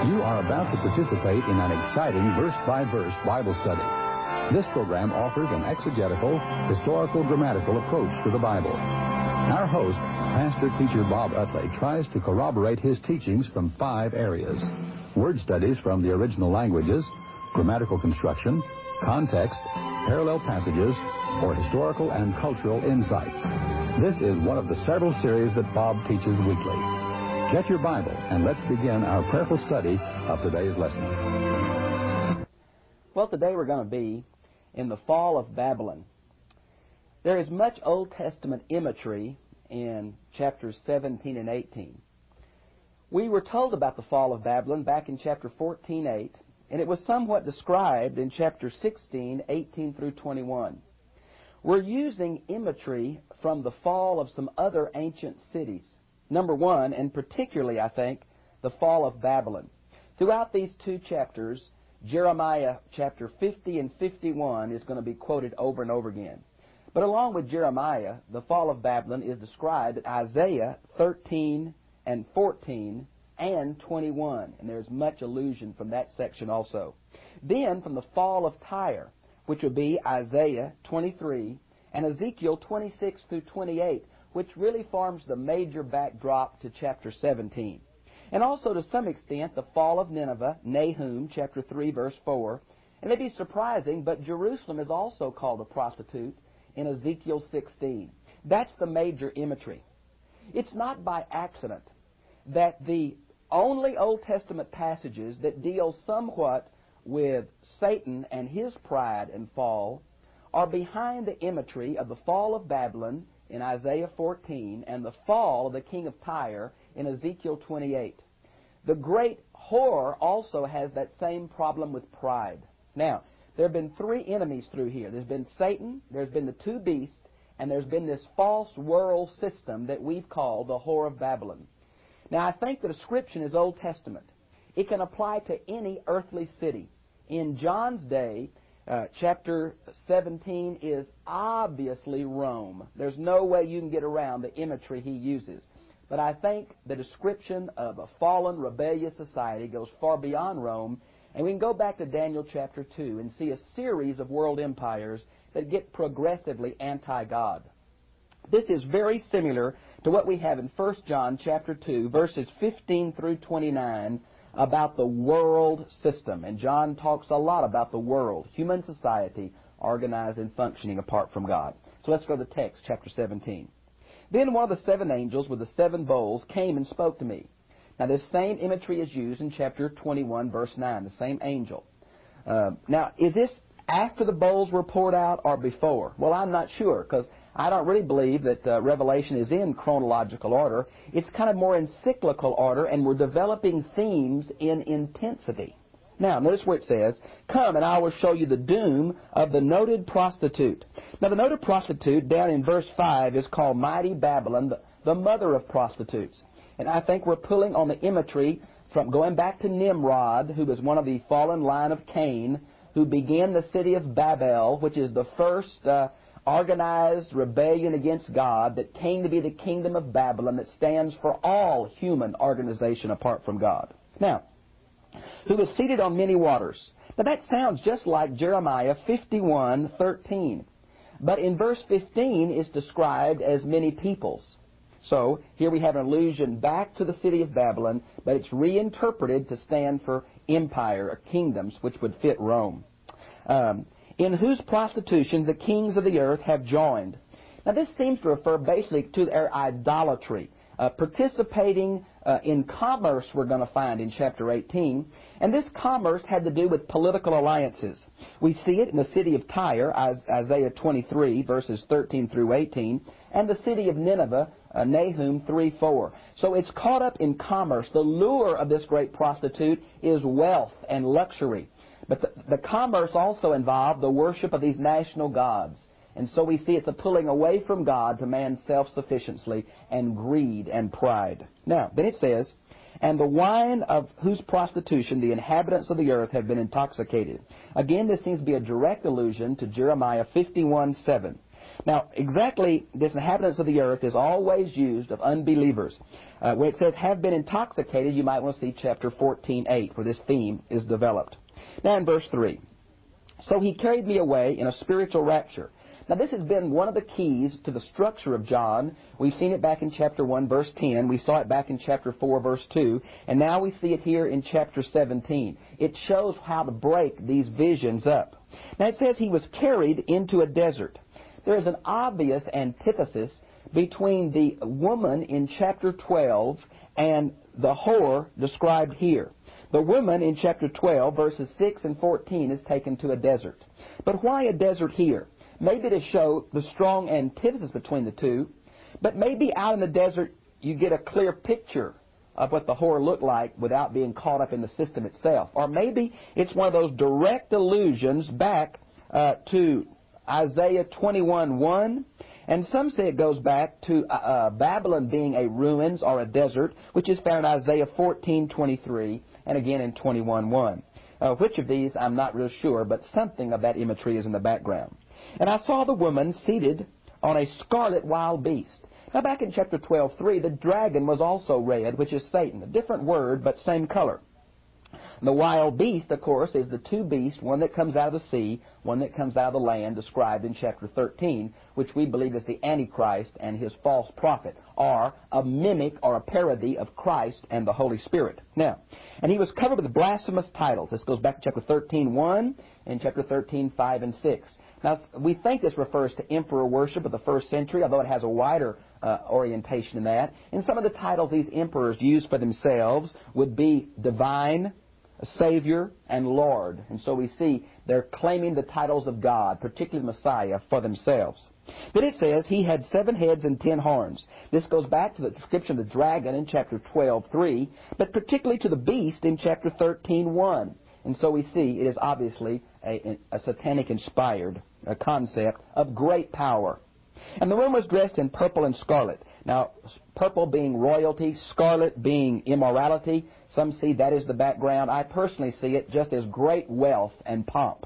You are about to participate in an exciting verse-by-verse Bible study. This program offers an exegetical, historical, grammatical approach to the Bible. Our host, pastor-teacher Bob Utley, tries to corroborate his teachings from 5 areas: word studies from the original languages, grammatical construction, context, parallel passages, or historical and cultural insights. This is one of the several series that Bob teaches weekly. Get your Bible and let's begin our prayerful study of today's lesson. Well, today we're going to be in the fall of Babylon. There is much Old Testament imagery in chapters 17 and 18. We were told about the fall of Babylon back in chapter 14:8, and it was somewhat described in chapter 16:18 through 21. We're using imagery from the fall of some other ancient cities. Number one, and particularly, I think, the fall of Babylon. Throughout these 2 chapters, Jeremiah chapter 50 and 51 is going to be quoted over and over again. But along with Jeremiah, the fall of Babylon is described in Isaiah 13 and 14 and 21, and there's much allusion from that section also. Then from the fall of Tyre, which would be Isaiah 23 and Ezekiel 26 through 28, which really forms the major backdrop to chapter 17. And also to some extent the fall of Nineveh, Nahum chapter 3 verse 4. And it may be surprising, but Jerusalem is also called a prostitute in Ezekiel 16. That's the major imagery. It's not by accident that the only Old Testament passages that deal somewhat with Satan and his pride and fall are behind the imagery of the fall of Babylon in Isaiah 14 and the fall of the king of Tyre in Ezekiel 28. The great whore also has that same problem with pride. Now, there have been 3 enemies through here. There's been Satan, there's been the 2 beasts, and there's been this false world system that we've called the whore of Babylon. Now, I think the description is Old Testament. It can apply to any earthly city. In John's day, chapter 17 is obviously Rome. There's no way you can get around the imagery he uses. But I think the description of a fallen, rebellious society goes far beyond Rome, and we can go back to Daniel chapter 2 and see a series of world empires that get progressively anti-God. This is very similar to what we have in 1 John chapter 2, verses 15 through 29, about the world system. And John talks a lot about the world, human society, organized and functioning apart from God. So let's go to the text, chapter 17. Then one of the 7 angels with the 7 bowls came and spoke to me. Now this same imagery is used in chapter 21, verse 9, the same angel. Now, is this after the bowls were poured out or before? Well, I'm not sure, because I don't really believe that Revelation is in chronological order. It's kind of more in cyclical order, and we're developing themes in intensity. Now, notice where it says, "Come, and I will show you the doom of the noted prostitute." Now, the noted prostitute down in verse 5 is called Mighty Babylon, the mother of prostitutes. And I think we're pulling on the imagery from going back to Nimrod, who was one of the fallen line of Cain, who began the city of Babel, which is the first organized rebellion against God that came to be the kingdom of Babylon that stands for all human organization apart from God. Now, who was seated on many waters. Now that sounds just like Jeremiah 51:13. But in verse 15 it's described as many peoples. So here we have an allusion back to the city of Babylon, but it's reinterpreted to stand for empire or kingdoms, which would fit Rome. In whose prostitution the kings of the earth have joined. Now this seems to refer basically to their idolatry, participating in commerce we're going to find in chapter 18. And this commerce had to do with political alliances. We see it in the city of Tyre, Isaiah 23, verses 13 through 18, and the city of Nineveh, Nahum 3:4. So it's caught up in commerce. The lure of this great prostitute is wealth and luxury. But the commerce also involved the worship of these national gods. And so we see it's a pulling away from God to man's self-sufficiency and greed and pride. Now, then it says, "And the wine of whose prostitution the inhabitants of the earth have been intoxicated." Again, this seems to be a direct allusion to Jeremiah 51:7. Now, exactly this inhabitants of the earth is always used of unbelievers. Where it says have been intoxicated, you might want to see chapter 14:8, where this theme is developed. Now in verse 3, so he carried me away in a spiritual rapture. Now this has been one of the keys to the structure of John. We've seen it back in chapter 1, verse 10. We saw it back in chapter 4, verse 2. And now we see it here in chapter 17. It shows how to break these visions up. Now it says he was carried into a desert. There is an obvious antithesis between the woman in chapter 12 and the whore described here. The woman in chapter 12, verses 6 and 14, is taken to a desert. But why a desert here? Maybe to show the strong antithesis between the two, but maybe out in the desert you get a clear picture of what the whore looked like without being caught up in the system itself. Or maybe it's one of those direct allusions back to Isaiah 21:1, and some say it goes back to Babylon being a ruins or a desert, which is found in Isaiah 14:23 and again in 21:1. Which of these I'm not real sure, but something of that imagery is in the background. And I saw the woman seated on a scarlet wild beast. Now back in chapter 12:3, the dragon was also red, which is Satan. A different word, but same color. The wild beast, of course, is the two beasts, one that comes out of the sea, one that comes out of the land, described in chapter 13, which we believe is the Antichrist and his false prophet, or a mimic or a parody of Christ and the Holy Spirit. Now, and he was covered with blasphemous titles. This goes back to chapter 13:1 and chapter 13:5 and 6. Now, we think this refers to emperor worship of the first century, although it has a wider orientation in that. And some of the titles these emperors used for themselves would be divine, Savior, and Lord. And so we see they're claiming the titles of God, particularly Messiah, for themselves. Then it says he had 7 heads and 10 horns. This goes back to the description of the dragon in chapter 12:3, but particularly to the beast in chapter 13:1. And so we see it is obviously a satanic-inspired concept of great power. And the woman was dressed in purple and scarlet. Now, purple being royalty, scarlet being immorality. Some see that is the background. I personally see it just as great wealth and pomp.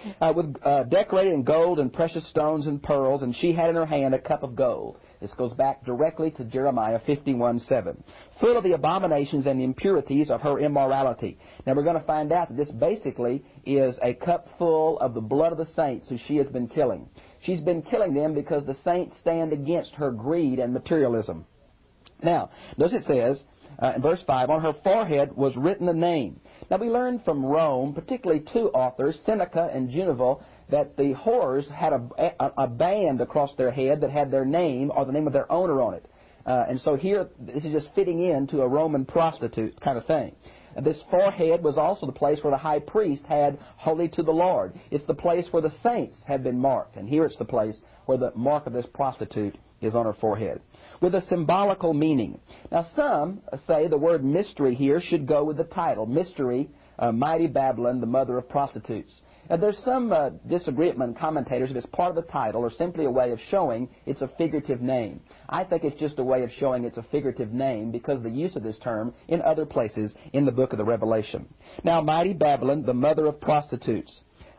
Decorated in gold and precious stones and pearls, and she had in her hand a cup of gold. This goes back directly to Jeremiah 51:7. Full of the abominations and impurities of her immorality. Now we're going to find out that this basically is a cup full of the blood of the saints who she has been killing. She's been killing them because the saints stand against her greed and materialism. Now, notice it says, in verse 5, on her forehead was written a name. Now we learned from Rome, particularly 2 authors, Seneca and Juvenal, that the whores had a band across their head that had their name or the name of their owner on it. And so here, this is just fitting into a Roman prostitute kind of thing. This forehead was also the place where the high priest had holy to the Lord. It's the place where the saints have been marked. And here it's the place where the mark of this prostitute is on her forehead, with a symbolical meaning. Now some say the word mystery here should go with the title. Mystery, Mighty Babylon, the mother of prostitutes. There's some disagreement among commentators if it's part of the title or simply a way of showing it's a figurative name. I think it's just a way of showing it's a figurative name because of the use of this term in other places in the book of the Revelation. Now, Mighty Babylon, the mother of prostitutes.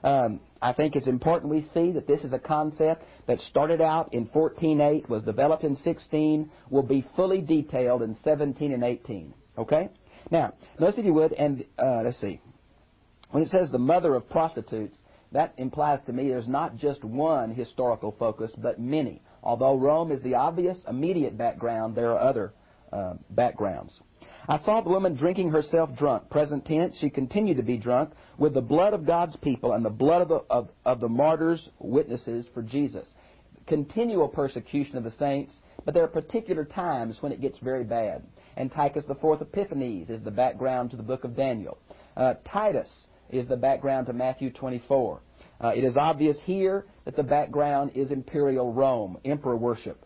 I think it's important we see that this is a concept that started out in 14:8, was developed in 16, will be fully detailed in 17 and 18. Okay? Now, notice if you would, and let's see. When it says the mother of prostitutes, that implies to me there's not just one historical focus, but many. Although Rome is the obvious, immediate background, there are other backgrounds. I saw the woman drinking herself drunk. Present tense, she continued to be drunk with the blood of God's people and the blood of the martyrs, witnesses for Jesus. Continual persecution of the saints, but there are particular times when it gets very bad. Antiochus IV Epiphanes is the background to the book of Daniel. Titus is the background to Matthew 24. It is obvious here that the background is imperial Rome, emperor worship.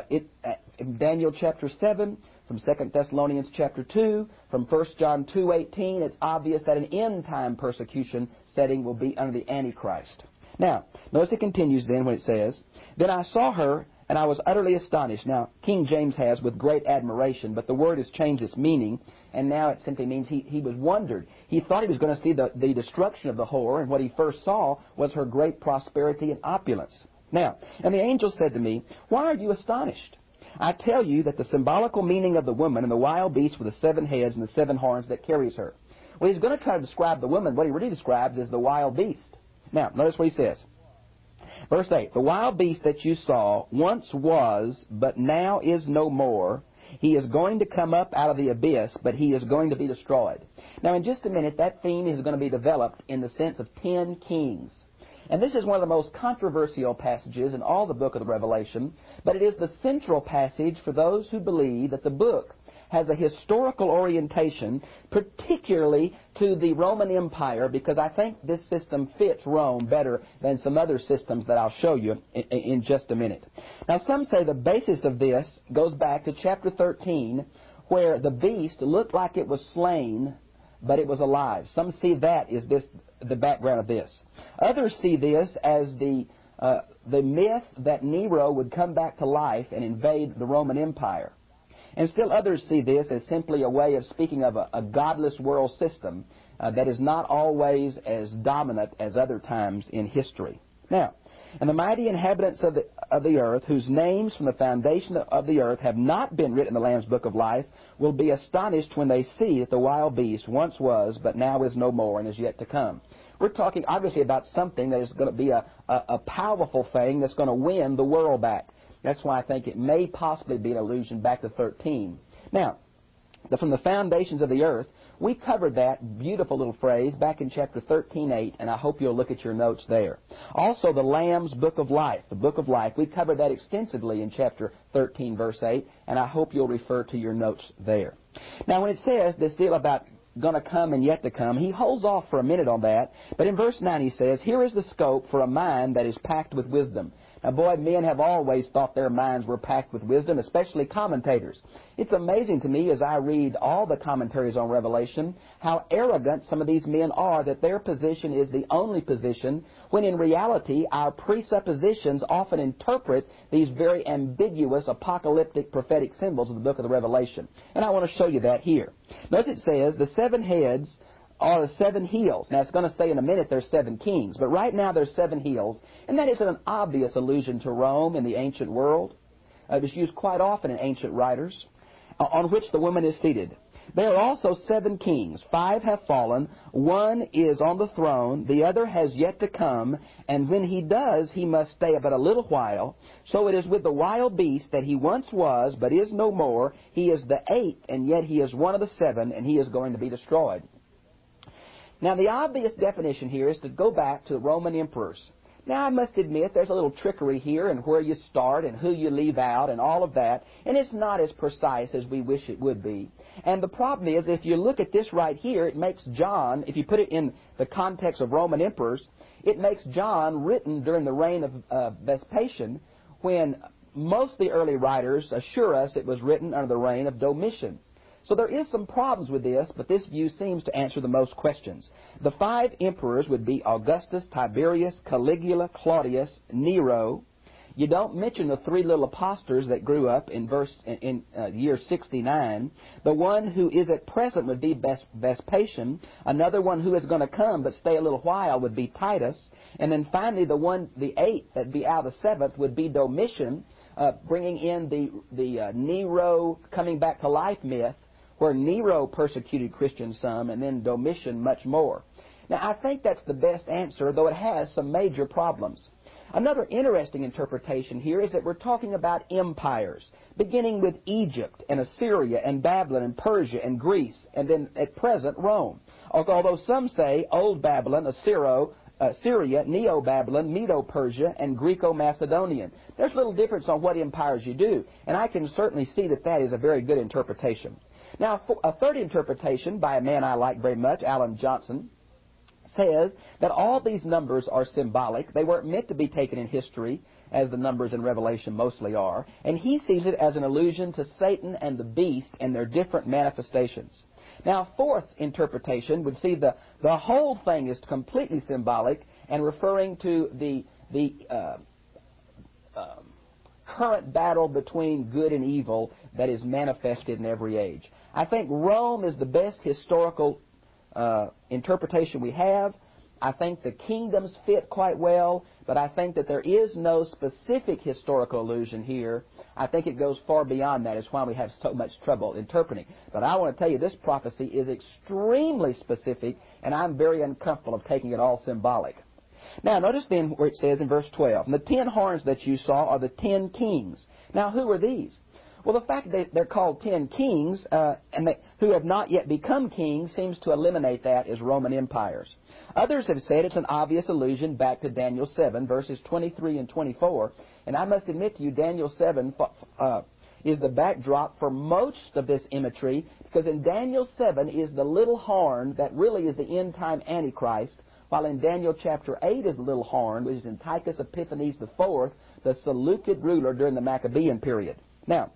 In Daniel chapter 7, from 2 Thessalonians chapter 2, from 1 John 2:18, it's obvious that an end-time persecution setting will be under the Antichrist. Now, notice it continues then when it says, then I saw her, and I was utterly astonished. Now, King James has with great admiration, but the word has changed its meaning, and now it simply means he was wondered. He thought he was going to see the destruction of the whore, and what he first saw was her great prosperity and opulence. Now, and the angel said to me, "Why are you astonished? I tell you that the symbolical meaning of the woman and the wild beast with the 7 heads and the 7 horns that carries her." Well, he's going to try to describe the woman. What he really describes is the wild beast. Now, notice what he says. Verse 8, "The wild beast that you saw once was, but now is no more. He is going to come up out of the abyss, but he is going to be destroyed." Now, in just a minute, that theme is going to be developed in the sense of 10 kings. And this is one of the most controversial passages in all the book of the Revelation, but it is the central passage for those who believe that the book has a historical orientation, particularly to the Roman Empire, because I think this system fits Rome better than some other systems that I'll show you in just a minute. Now, some say the basis of this goes back to chapter 13, where the beast looked like it was slain, but it was alive. Some see that is the background of this. Others see this as the myth that Nero would come back to life and invade the Roman Empire. And still others see this as simply a way of speaking of a godless world system that is not always as dominant as other times in history. Now, "And the mighty inhabitants of the earth, whose names from the foundation of the earth have not been written in the Lamb's book of life, will be astonished when they see that the wild beast once was, but now is no more, and is yet to come." We're talking obviously about something that is going to be a powerful thing that's going to win the world back. That's why I think it may possibly be an allusion back to 13. Now, from the foundations of the earth, we covered that beautiful little phrase back in chapter 13:8, and I hope you'll look at your notes there. Also, the Lamb's book of life, the book of life, we covered that extensively in chapter 13, verse 8, and I hope you'll refer to your notes there. Now, when it says this deal about going to come and yet to come, he holds off for a minute on that, but in verse 9 he says, "Here is the scope for a mind that is packed with wisdom." Now, boy, men have always thought their minds were packed with wisdom, especially commentators. It's amazing to me as I read all the commentaries on Revelation how arrogant some of these men are that their position is the only position, when in reality our presuppositions often interpret these very ambiguous apocalyptic prophetic symbols of the book of the Revelation. And I want to show you that here. Notice it says the 7 heads are the 7 heels. Now, it's going to say in a minute there's 7 kings, but right now there's 7 heels, and that is an obvious allusion to Rome in the ancient world. It was used quite often in ancient writers, on which the woman is seated. There are also 7 kings. 5 have fallen. 1 is on the throne. The other has yet to come, and when he does, he must stay but a little while. So it is with the wild beast that he once was, but is no more. He is the 8th, and yet he is one of the 7, and he is going to be destroyed. Now, the obvious definition here is to go back to the Roman emperors. Now, I must admit there's a little trickery here in where you start and who you leave out and all of that, and it's not as precise as we wish it would be. And the problem is, if you look at this right here, it makes John, if you put it in the context of Roman emperors, it makes John written during the reign of Vespasian, when most of the early writers assure us it was written under the reign of Domitian. So there is some problems with this, but this view seems to answer the most questions. The 5 emperors would be Augustus, Tiberius, Caligula, Claudius, Nero. You don't mention the 3 little impostors that grew up in year 69. The one who is at present would be Vespasian. Another one who is going to come but stay a little while would be Titus. And then finally the 8th, that'd be out of the 7th, would be Domitian, bringing in the Nero coming back to life myth, where Nero persecuted Christians some, and then Domitian much more. Now, I think that's the best answer, though it has some major problems. Another interesting interpretation here is that we're talking about empires, beginning with Egypt and Assyria and Babylon and Persia and Greece, and then at present Rome. Although some say Old Babylon, Syria, Neo-Babylon, Medo-Persia, and Greco-Macedonian. There's little difference on what empires you do, and I can certainly see that that is a very good interpretation. Now, a third interpretation by a man I like very much, Alan Johnson, says that all these numbers are symbolic. They weren't meant to be taken in history, as the numbers in Revelation mostly are, and he sees it as an allusion to Satan and the beast and their different manifestations. Now, a fourth interpretation would see the whole thing is completely symbolic and referring to the current battle between good and evil that is manifested in every age. I think Rome is the best historical interpretation we have, I think the kingdoms fit quite well, but I think that there is no specific historical allusion here. I think it goes far beyond that. It's why we have so much trouble interpreting. But I want to tell you, this prophecy is extremely specific, and I'm very uncomfortable of taking it all symbolic. Now, notice then where it says in verse 12, "And the 10 horns that you saw are the 10 kings." Now, who are these? Well, the fact that they're called 10 kings who have not yet become kings seems to eliminate that as Roman empires. Others have said it's an obvious allusion back to Daniel 7, verses 23 and 24. And I must admit to you, Daniel 7 is the backdrop for most of this imagery, because in Daniel 7 is the little horn that really is the end-time Antichrist, while in Daniel chapter 8 is the little horn, which is Antiochus Epiphanes IV, the Seleucid ruler during the Maccabean period. Now,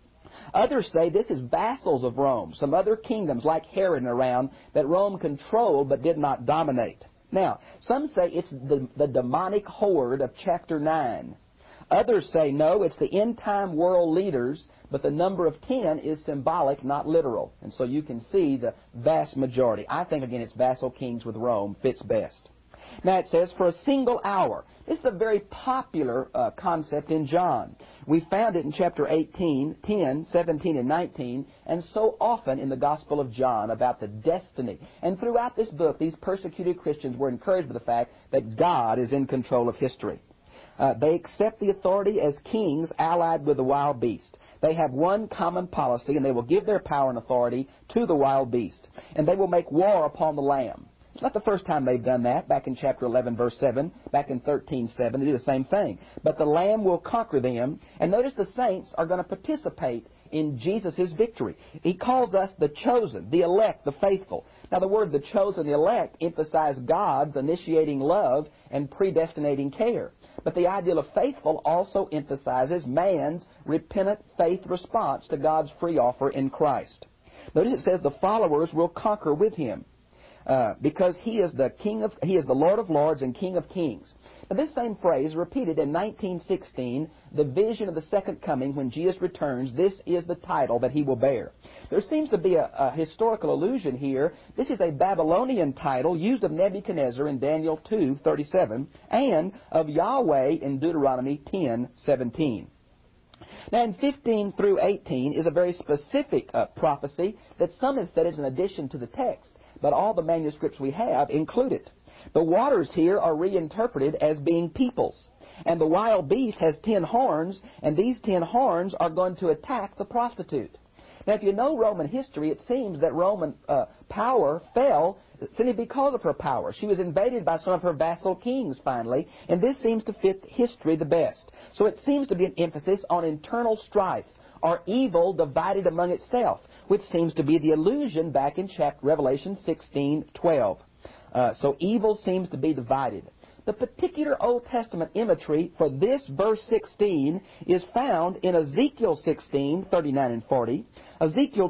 others say this is vassals of Rome, some other kingdoms like Herod around that Rome controlled but did not dominate. Now, some say it's the demonic horde of chapter 9. Others say, no, it's the end-time world leaders, but the number of 10 is symbolic, not literal. And so you can see the vast majority. I think, again, it's vassal kings with Rome fits best. Now it says, for a single hour. This is a very popular concept in John. We found it in chapter 18, 10, 17, and 19, and so often in the Gospel of John about the destiny. And throughout this book, these persecuted Christians were encouraged by the fact that God is in control of history. They accept the authority as kings allied with the wild beast. They have one common policy, and they will give their power and authority to the wild beast. And they will make war upon the Lamb. It's not the first time they've done that. Back in chapter 11, verse 7, back in 13:7, they do the same thing. But the Lamb will conquer them. And notice the saints are going to participate in Jesus' victory. He calls us the chosen, the elect, the faithful. Now, the word the chosen, the elect, emphasize God's initiating love and predestinating care. But the ideal of faithful also emphasizes man's repentant faith response to God's free offer in Christ. Notice it says the followers will conquer with him. Because he is the Lord of Lords and King of Kings. Now, this same phrase repeated in 1916, the vision of the second coming when Jesus returns. This is the title that he will bear. There seems to be a historical allusion here. This is a Babylonian title used of Nebuchadnezzar in Daniel 2:37 and of Yahweh in Deuteronomy 10:17. Now, in 15 through 18 is a very specific prophecy that some have said is an addition to the text. But all the manuscripts we have include it. The waters here are reinterpreted as being peoples. And the wild beast has 10 horns, and these 10 horns are going to attack the prostitute. Now, if you know Roman history, it seems that Roman power fell simply because of her power. She was invaded by some of her vassal kings, finally, and this seems to fit history the best. So it seems to be an emphasis on internal strife, or evil divided among itself, which seems to be the allusion back in Revelation 16:12. So evil seems to be divided. The particular Old Testament imagery for this verse 16 is found in Ezekiel 16:39 and 40, Ezekiel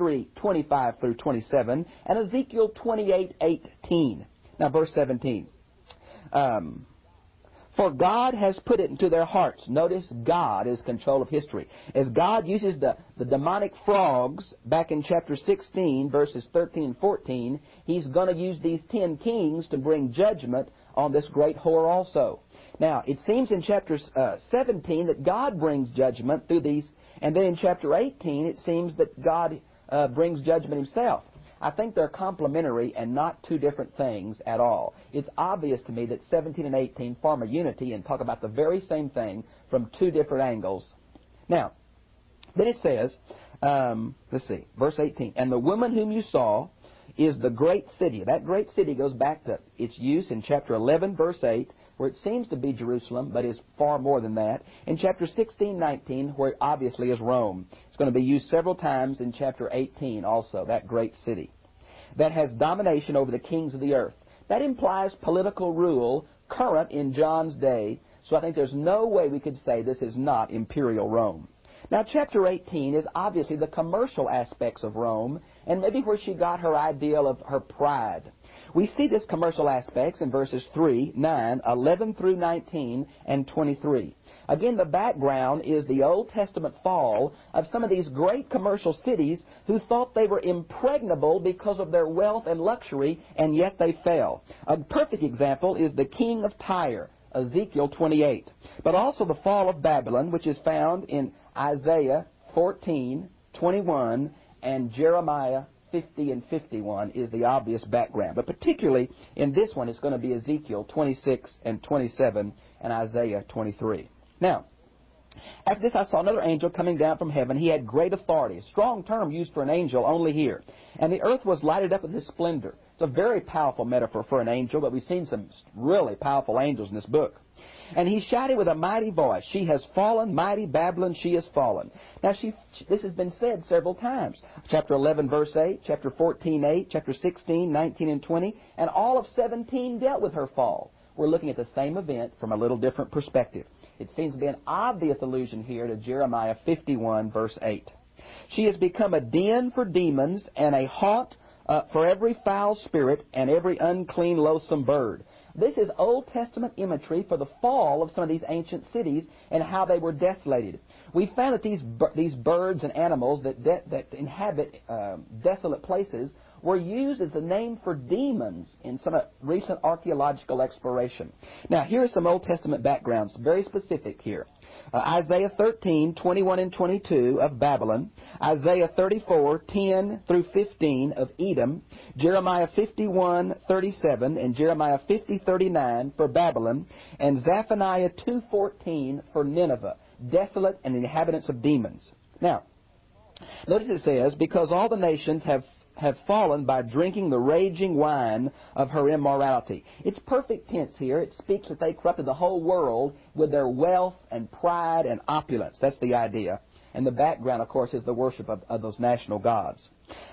23:25 through 27, and Ezekiel 28:18. Now, verse 17. For God has put it into their hearts. Notice God is control of history. As God uses the demonic frogs back in chapter 16, verses 13 and 14, He's going to use these 10 kings to bring judgment on this great whore also. Now, it seems in chapter 17 that God brings judgment through these, and then in chapter 18 it seems that God brings judgment Himself. I think they're complementary and not two different things at all. It's obvious to me that 17 and 18 form a unity and talk about the very same thing from two different angles. Now, then it says, verse 18, and the woman whom you saw is the great city. That great city goes back to its use in chapter 11, verse 8, where it seems to be Jerusalem, but is far more than that. In chapter 16:19, where it obviously is Rome. It's going to be used several times in chapter 18 also, that great city that has domination over the kings of the earth. That implies political rule current in John's day, so I think there's no way we could say this is not imperial Rome. Now, chapter 18 is obviously the commercial aspects of Rome, and maybe where she got her ideal of her pride. We see this commercial aspects in verses 3, 9, 11 through 19, and 23. Again, the background is the Old Testament fall of some of these great commercial cities who thought they were impregnable because of their wealth and luxury, and yet they fell. A perfect example is the king of Tyre, Ezekiel 28, but also the fall of Babylon, which is found in Isaiah 14, 21, and Jeremiah 50 and 51 is the obvious background. But particularly in this one, it's going to be Ezekiel 26 and 27 and Isaiah 23. Now, after this I saw another angel coming down from heaven. He had great authority. A strong term used for an angel only here. And the earth was lighted up with his splendor. It's a very powerful metaphor for an angel, but we've seen some really powerful angels in this book. And he shouted with a mighty voice, "She has fallen, mighty Babylon, she has fallen." Now, this has been said several times. Chapter 11, verse 8, chapter 14, 8, chapter 16, 19, and 20, and all of 17 dealt with her fall. We're looking at the same event from a little different perspective. It seems to be an obvious allusion here to Jeremiah 51, verse 8. She has become a den for demons and a haunt for every foul spirit and every unclean, loathsome bird. This is Old Testament imagery for the fall of some of these ancient cities and how they were desolated. We found that these birds and animals that inhabit desolate places were used as a name for demons in some recent archaeological exploration. Now, here are some Old Testament backgrounds, very specific here. Isaiah 13, 21 and 22 of Babylon, Isaiah 34, 10 through 15 of Edom, Jeremiah 51, 37, and Jeremiah 50, 39 for Babylon, and Zephaniah 2:14 for Nineveh, desolate and inhabitants of demons. Now, notice it says, because all the nations have fallen by drinking the raging wine of her immorality. It's perfect tense here. It speaks that they corrupted the whole world with their wealth and pride and opulence. That's the idea. And the background, of course, is the worship of those national gods.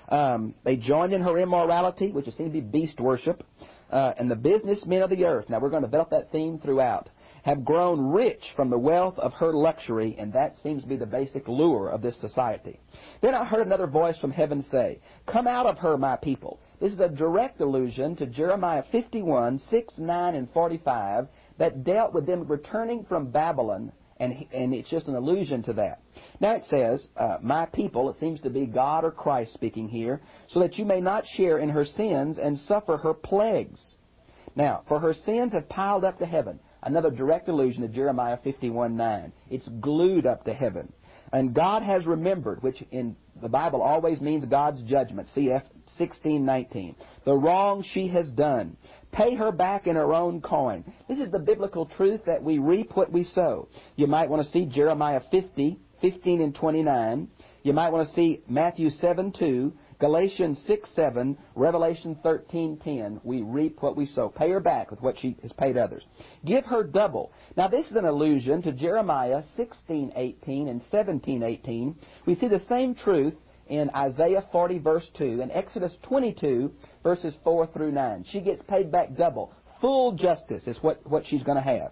They joined in her immorality, which seems to be beast worship, and the businessmen of the earth. Now, we're going to develop that theme throughout. Have grown rich from the wealth of her luxury, and that seems to be the basic lure of this society. Then I heard another voice from heaven say, "Come out of her, my people." This is a direct allusion to Jeremiah 51, 6, 9, and 45 that dealt with them returning from Babylon, and it's just an allusion to that. Now it says, "My people," it seems to be God or Christ speaking here, "so that you may not share in her sins and suffer her plagues." Now, for her sins have piled up to heaven. Another direct allusion to Jeremiah 51, 9. It's glued up to heaven. And God has remembered, which in the Bible always means God's judgment. CF 16, 19. The wrong she has done. Pay her back in her own coin. This is the biblical truth that we reap what we sow. You might want to see Jeremiah 50, 15 and 29. You might want to see Matthew 7, 2. Galatians 6, 7, Revelation 13, 10. We reap what we sow. Pay her back with what she has paid others. Give her double. Now, this is an allusion to Jeremiah 16, 18 and 17, 18. We see the same truth in Isaiah 40, verse 2, and Exodus 22, verses 4 through 9. She gets paid back double. Full justice is what she's going to have.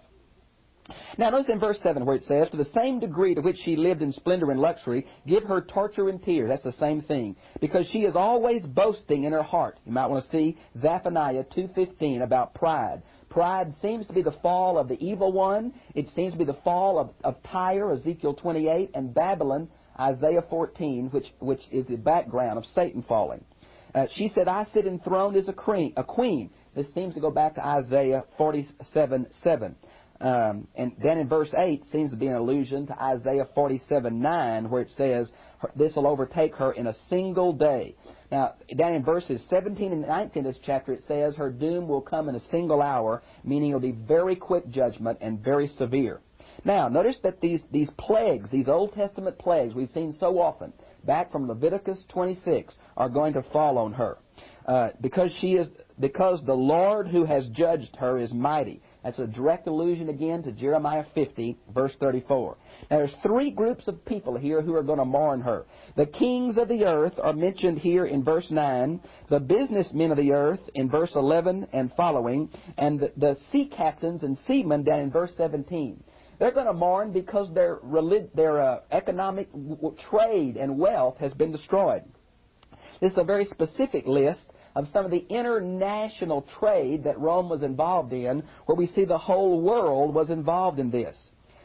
Now, notice in verse 7 where it says, "To the same degree to which she lived in splendor and luxury, give her torture and tears." That's the same thing. Because she is always boasting in her heart. You might want to see Zephaniah 2:15 about pride. Pride seems to be the fall of the evil one. It seems to be the fall of Tyre, Ezekiel 28, and Babylon, Isaiah 14, which is the background of Satan falling. She said, "I sit enthroned as a queen." This seems to go back to Isaiah 47, 7. And then in verse 8 seems to be an allusion to Isaiah 47, 9, where it says, "This will overtake her in a single day." Now, down in verses 17 and 19 of this chapter, it says her doom will come in a single hour, meaning it will be very quick judgment and very severe. Now, notice that these plagues, these Old Testament plagues we've seen so often, back from Leviticus 26, are going to fall on her. Because the Lord who has judged her is mighty. That's a direct allusion again to Jeremiah 50, verse 34. Now there's three groups of people here who are going to mourn her. The kings of the earth are mentioned here in verse 9, the businessmen of the earth in verse 11 and following, and the sea captains and seamen down in verse 17. They're going to mourn because their economic trade and wealth has been destroyed. This is a very specific list of some of the international trade that Rome was involved in, where we see the whole world was involved in this.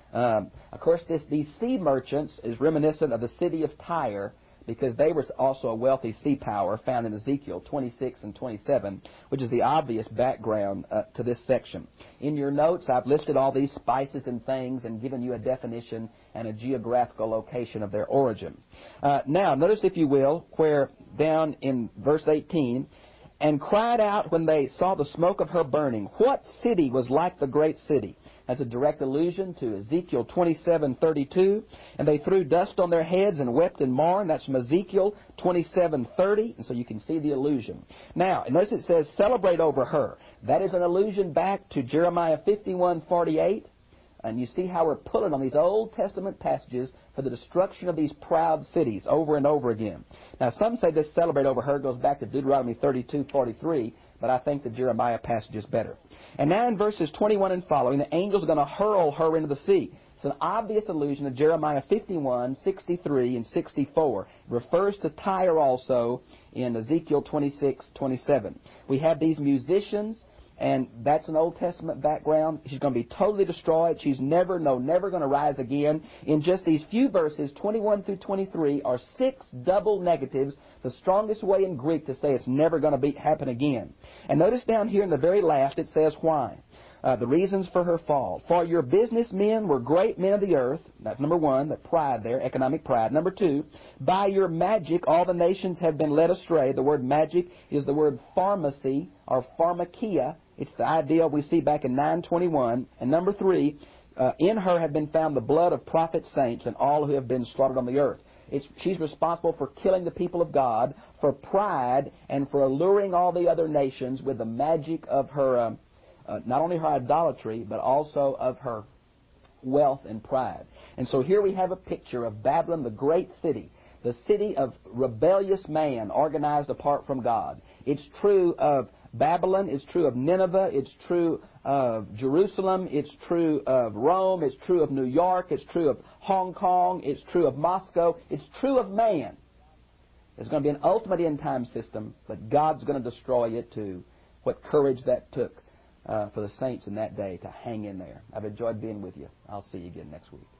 Of course, these sea merchants is reminiscent of the city of Tyre, because they were also a wealthy sea power, found in Ezekiel 26 and 27, which is the obvious background to this section. In your notes, I've listed all these spices and things and given you a definition and a geographical location of their origin. Now, notice, if you will, where down in verse 18, and cried out when they saw the smoke of her burning, what city was like the great city? As a direct allusion to Ezekiel 27:32, and they threw dust on their heads and wept and mourned. That's from Ezekiel 27:30, and so you can see the allusion. Now, notice it says, celebrate over her. That is an allusion back to Jeremiah 51:48, and you see how we're pulling on these Old Testament passages for the destruction of these proud cities over and over again. Now, some say this celebrate over her goes back to Deuteronomy 32:43, but I think the Jeremiah passage is better. And now in verses 21 and following, the angels are going to hurl her into the sea. It's an obvious allusion to Jeremiah 51, 63, and 64. It refers to Tyre also in Ezekiel 26:27. We have these musicians, and that's an Old Testament background. She's going to be totally destroyed. She's never going to rise again. In just these few verses, 21 through 23, are 6 double negatives, the strongest way in Greek to say it's never going to happen again. And notice down here in the very last, it says why. The reasons for her fall. For your businessmen were great men of the earth. That's number one, the pride there, economic pride. Number two, by your magic all the nations have been led astray. The word magic is the word pharmacy or pharmakia. It's the idea we see back in 9:21. And number three, in her have been found the blood of prophets, saints, and all who have been slaughtered on the earth. She's responsible for killing the people of God, for pride, and for alluring all the other nations with the magic of her, not only her idolatry, but also of her wealth and pride. And so here we have a picture of Babylon, the great city, the city of rebellious man organized apart from God. It's true of Babylon, it's true of Nineveh, it's true of Jerusalem, it's true of Rome, it's true of New York, it's true of Hong Kong, it's true of Moscow, it's true of man. There's going to be an ultimate end-time system, but God's going to destroy it too. What courage that took for the saints in that day to hang in there. I've enjoyed being with you. I'll see you again next week.